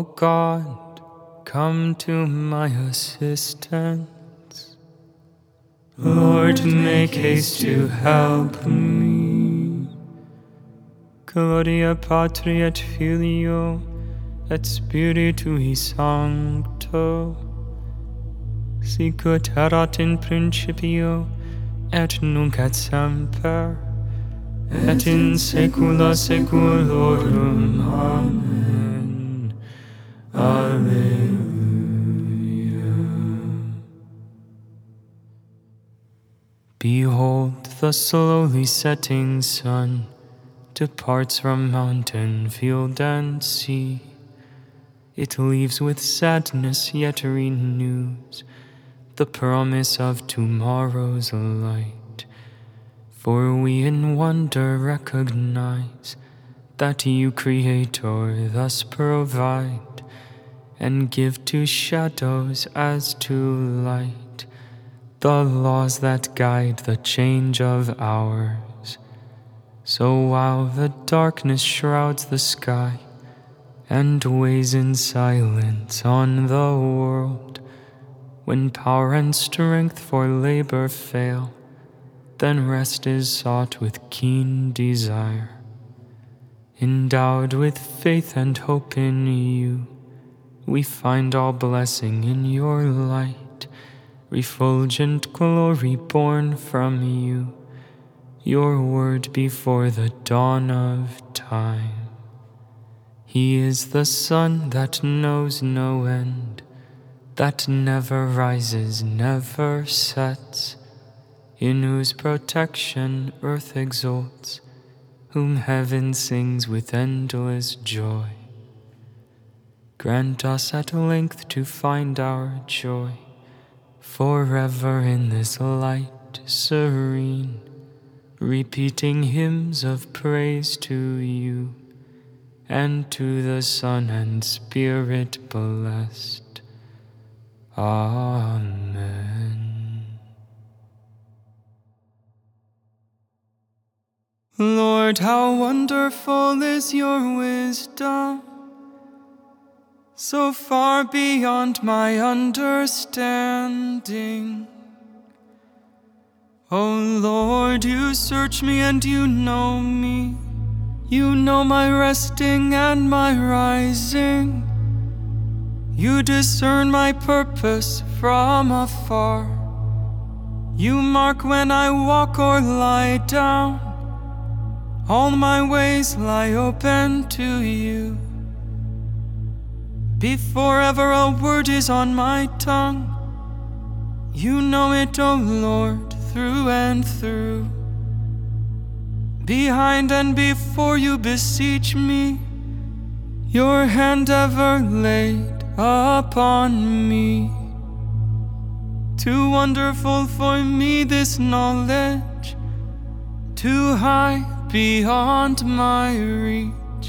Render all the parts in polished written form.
O God, come to my assistance. Lord, make haste to help me. Gloria Patri et Filio et Spiritui Sancto, sic ut erat in principio et nunc et semper et in saecula saeculorum. Amen. Alleluia. Behold, the slowly setting sun departs from mountain, field, and sea. It leaves with sadness, yet renews the promise of tomorrow's light. For we in wonder recognize that you, Creator, thus provide and give to shadows as to light the laws that guide the change of hours. So while the darkness shrouds the sky and weighs in silence on the world, when power and strength for labor fail, then rest is sought with keen desire. Endowed with faith and hope in you, we find all blessing in your light, refulgent glory born from you, your word before the dawn of time. He is the sun that knows no end, that never rises, never sets, in whose protection earth exults, whom heaven sings with endless joy. Grant us at length to find our joy forever in this light serene, repeating hymns of praise to you, and to the Son and Spirit blessed. Amen. Lord, how wonderful is your wisdom, so far beyond my understanding. O Lord, you search me and you know me. You know my resting and my rising. You discern my purpose from afar. You mark when I walk or lie down. All my ways lie open to you. Before ever a word is on my tongue, you know it, O Lord, through and through. Behind and before you beseech me, your hand ever laid upon me. Too wonderful for me this knowledge, too high beyond my reach.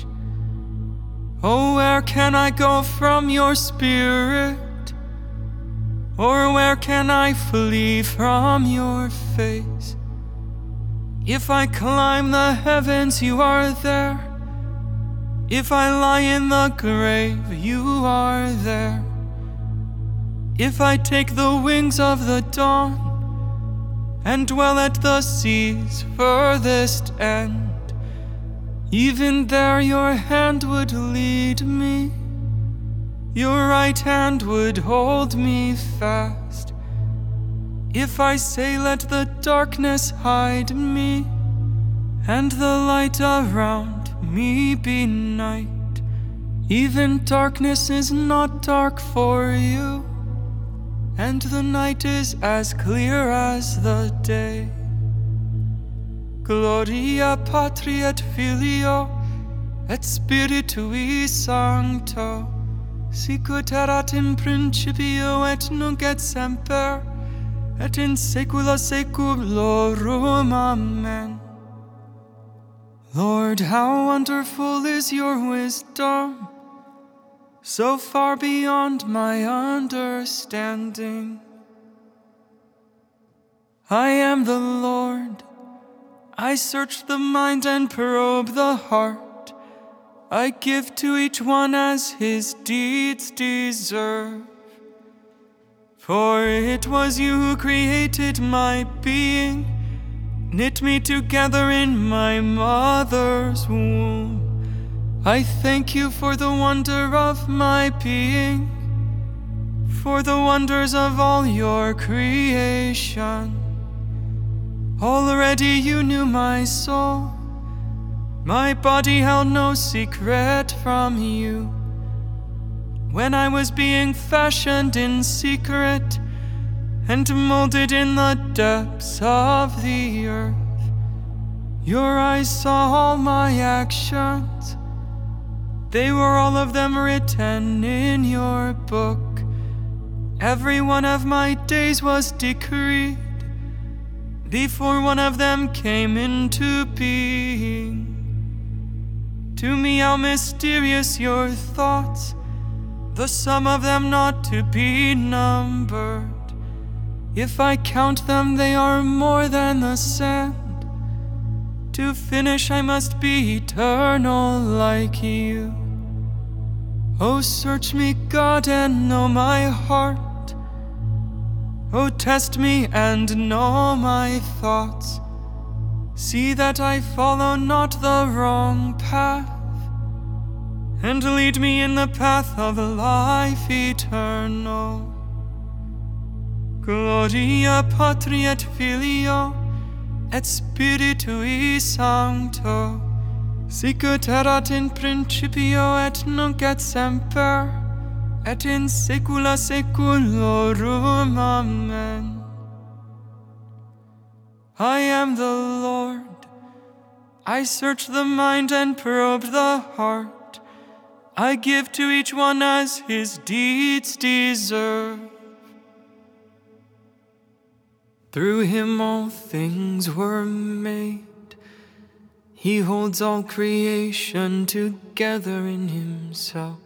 Oh, where can I go from your spirit? Or where can I flee from your face? If I climb the heavens, you are there. If I lie in the grave, you are there. If I take the wings of the dawn and dwell at the sea's furthest end, even there your hand would lead me. Your right hand would hold me fast. If I say let the darkness hide me, and the light around me be night, even darkness is not dark for you, and the night is as clear as the day. Gloria Patri et Filio et Spiritui Sancto, sic ut erat in principio et nunc et semper et in saecula saeculorum. Amen. Lord, how wonderful is your wisdom, so far beyond my understanding. I am the Lord, I search the mind and probe the heart. I give to each one as his deeds deserve. For it was you who created my being, knit me together in my mother's womb. I thank you for the wonder of my being, for the wonders of all your creation. Already you knew my soul. My body held no secret from you. When I was being fashioned in secret and molded in the depths of the earth, your eyes saw all my actions. They were all of them written in your book. Every one of my days was decreed before one of them came into being. To me how mysterious your thoughts, the sum of them not to be numbered. If I count them, they are more than the sand. To finish, I must be eternal like you. Oh, search me, God, and know my heart. Oh, test me and know my thoughts. See that I follow not the wrong path, and lead me in the path of life eternal. Gloria Patri et Filio et Spiritui Sancto, sicut erat in principio et nunc et semper, et in saecula saeculorum. Amen. I am the Lord. I search the mind and probe the heart. I give to each one as his deeds deserve. Through him all things were made. He holds all creation together in himself.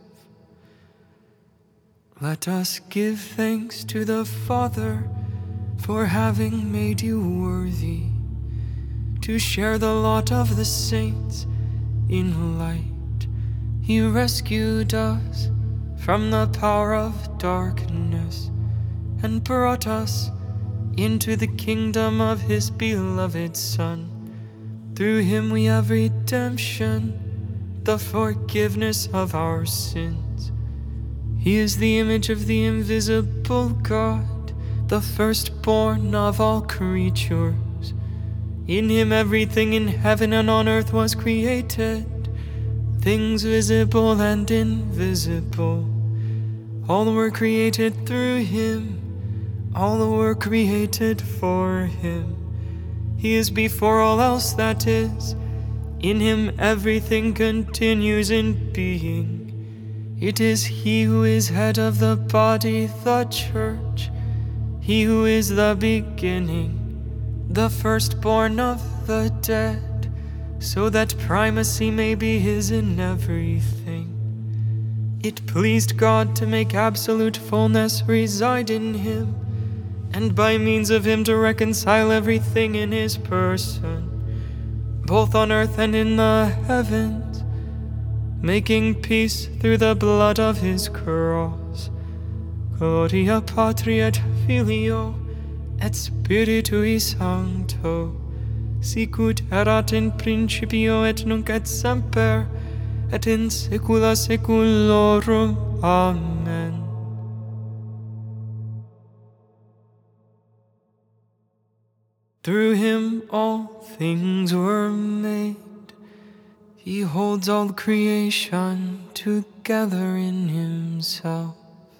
Let us give thanks to the Father for having made you worthy to share the lot of the saints in light. He rescued us from the power of darkness and brought us into the kingdom of his beloved Son. Through him we have redemption, the forgiveness of our sins. He is the image of the invisible God, the firstborn of all creatures. In him everything in heaven and on earth was created, things visible and invisible. All were created through him, all were created for him. He is before all else that is. In him everything continues in being. It is he who is head of the body, the church, he who is the beginning, the firstborn of the dead, so that primacy may be his in everything. It pleased God to make absolute fullness reside in him, and by means of him to reconcile everything in his person, both on earth and in the heavens, making peace through the blood of his cross. Gloria Patri et Filio et Spiritui Sancto, sicut erat in principio et nunc et semper, et in saecula saeculorum. Amen. Through him all things were made. He holds all creation together in himself.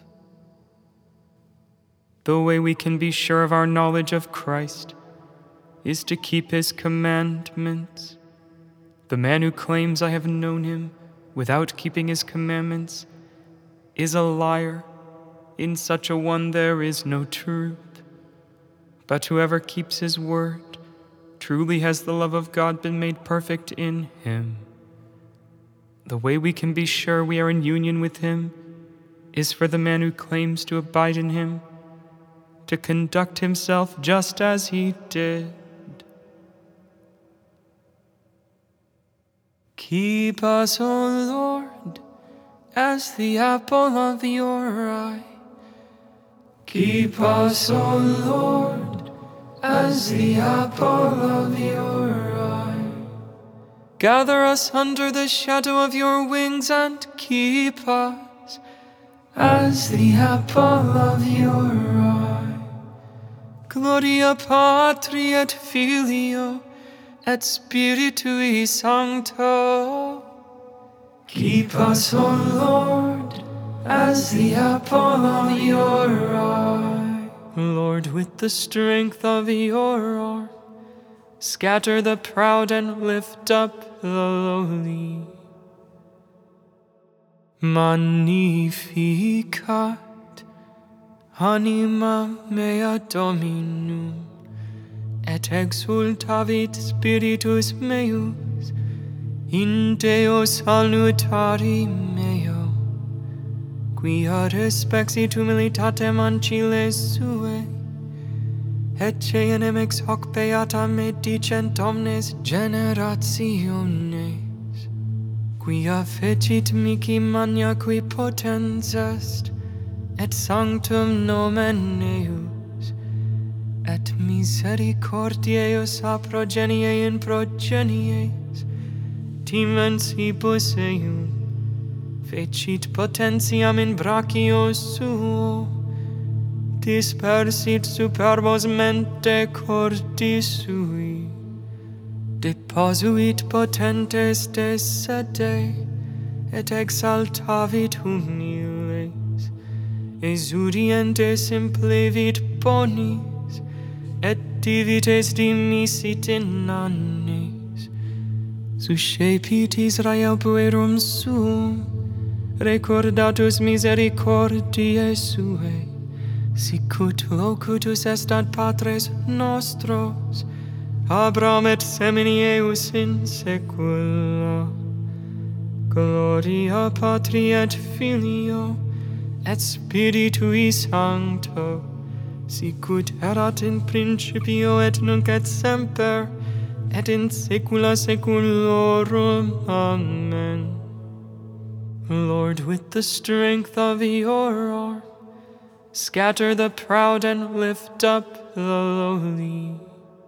The way we can be sure of our knowledge of Christ is to keep his commandments. The man who claims I have known him without keeping his commandments is a liar. In such a one there is no truth. But whoever keeps his word, truly has the love of God been made perfect in him. The way we can be sure we are in union with him is for the man who claims to abide in him to conduct himself just as he did. Keep us, O Lord, as the apple of your eye. Keep us, O Lord, as the apple of your eye. Gather us under the shadow of your wings and keep us as the apple of your eye. Gloria Patri et Filio et Spiritui Sancto. Keep us, O Lord, as the apple of your eye. Lord, with the strength of your arm, scatter the proud and lift up the lowly. Magnificat anima mea Dominum, et exultavit spiritus meus in Deo salutari meo, quia respexit humilitatem ancile sue, et cenem ex hoc beata me dicent omnes generationes, quia fecit mihi magna qui potens est, et sanctum nomen eius, et misericordiaeus a progenie in progenies, timensibus eium, fecit potentiam in brachio suo, dispersit superbos mente cordis sui, deposuit potentes de sede, et exaltavit humiles, exudientes implevit bonis, et divites dimisit in annis, suscepit Israel puerum suum, recordatus misericordiae suae, sicut locutus est ad patres nostros, Abraham et semini eius in saecula. Gloria Patri et Filio et Spiritui Sancto, sicut erat in principio et nunc et semper, et in saecula saeculorum. Amen. Lord, with the strength of your arm, scatter the proud and lift up the lowly.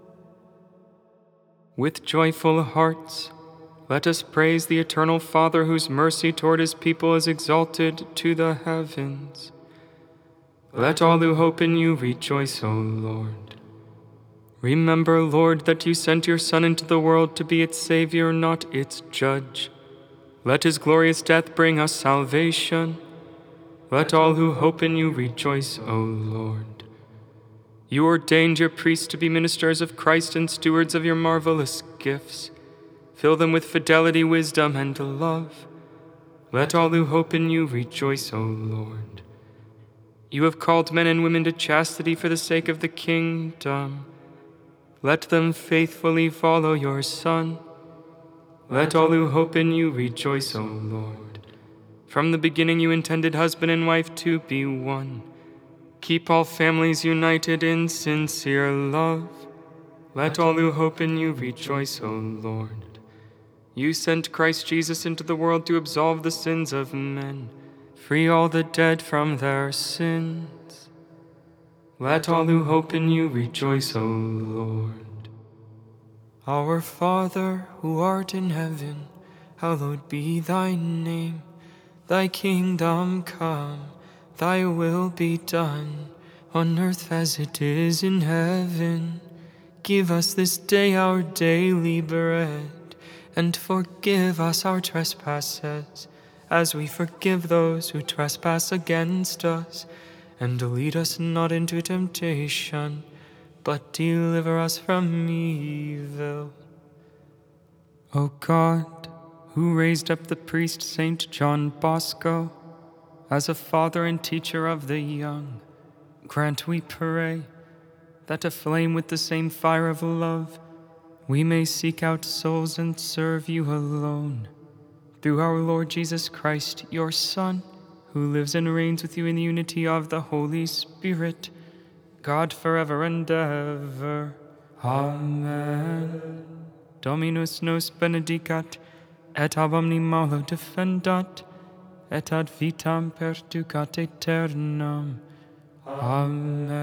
With joyful hearts, let us praise the eternal Father, whose mercy toward his people is exalted to the heavens. Let all who hope in you rejoice, O Lord. Remember, Lord, that you sent your Son into the world to be its Savior, not its judge. Let his glorious death bring us salvation. Let all who hope in you rejoice, O Lord. You ordained your priests to be ministers of Christ and stewards of your marvelous gifts. Fill them with fidelity, wisdom, and love. Let all who hope in you rejoice, O Lord. You have called men and women to chastity for the sake of the kingdom. Let them faithfully follow your Son. Let all who hope in you rejoice, O Lord. From the beginning you intended husband and wife to be one. Keep all families united in sincere love. Let all who hope in you rejoice, O Lord. You sent Christ Jesus into the world to absolve the sins of men, free all the dead from their sins. Let all who hope in you rejoice, O Lord. Our Father, who art in heaven, hallowed be thy name. Thy kingdom come, thy will be done, on earth as it is in heaven. Give us this day our daily bread, and forgive us our trespasses, as we forgive those who trespass against us. And lead us not into temptation, but deliver us from evil. O God, who raised up the priest Saint John Bosco as a father and teacher of the young, grant, we pray, that aflame with the same fire of love, we may seek out souls and serve you alone. Through our Lord Jesus Christ, your Son, who lives and reigns with you in the unity of the Holy Spirit, God forever and ever. Amen. Dominus nos benedicat, et ab omni malo defendat, et ad vitam perducat aeternam. Amen.